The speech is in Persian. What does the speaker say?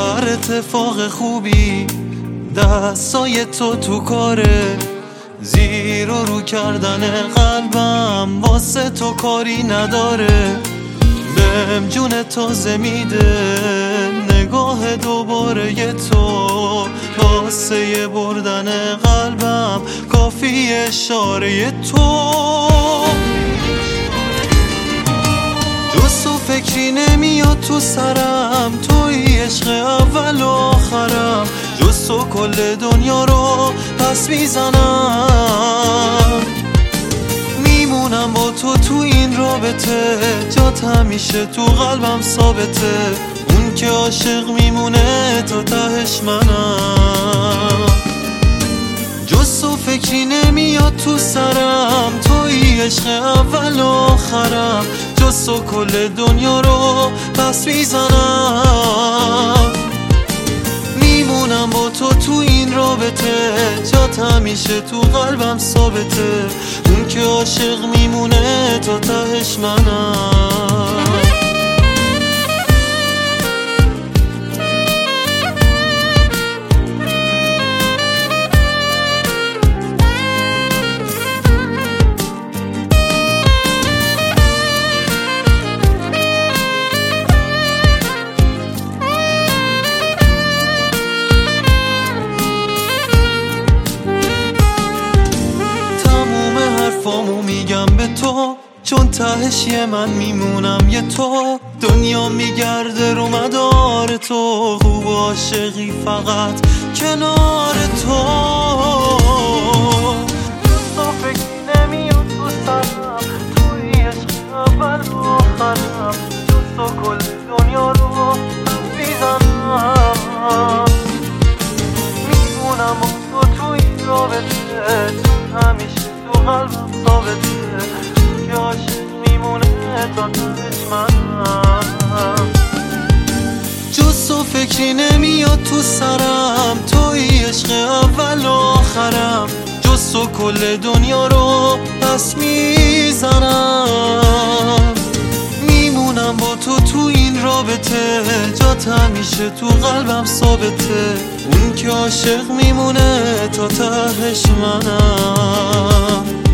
هر اتفاق خوبی دستای تو کاره، زیر و رو کردن قلبم واسه تو کاری نداره. بهم جون تازه میده نگاه دوباره تو، واسه بردن قلبم کافی اشاره تو. جز تو فکری نمیاد تو سرم، توی عشق اول و آخرم. جز تو کل دنیا رو پس میزنم، میمونم با تو این رابطه، جات همیشه تو قلبم ثابته. اون که عاشق میمونه تا تهش منم. جز تو فکری نمیاد تو سرم، توی عشق اول و آخرم. جز تو کل دنیا رو پس میزنم، میمونم با تو این رابطه، جات همیشه تو قلبم ثابته. اون که عاشق میمونه تا تهش منم. حرفامو میگم به تو، چون تهش من میمونم یه تو. دنیا میگرده رو مدار تو، خوب عاشقی فقط کنار تو. تو فکری نمیاد تو سرم، توی عشق اول و آخرم. تو کل دنیا رو میزنم، میمونم با تو این رابطه، همیشه تو قلبم ثابته. که عاشق میمونه تا تهش منم. جز تو فکری نمیاد تو سرم، توی عشق اول و آخرم. جز تو کل دنیا رو پس میزنم، میمونم با تو این رابطه، جات همیشه تو قلبم ثابته. اون که عاشق میمونه تا تهش منم.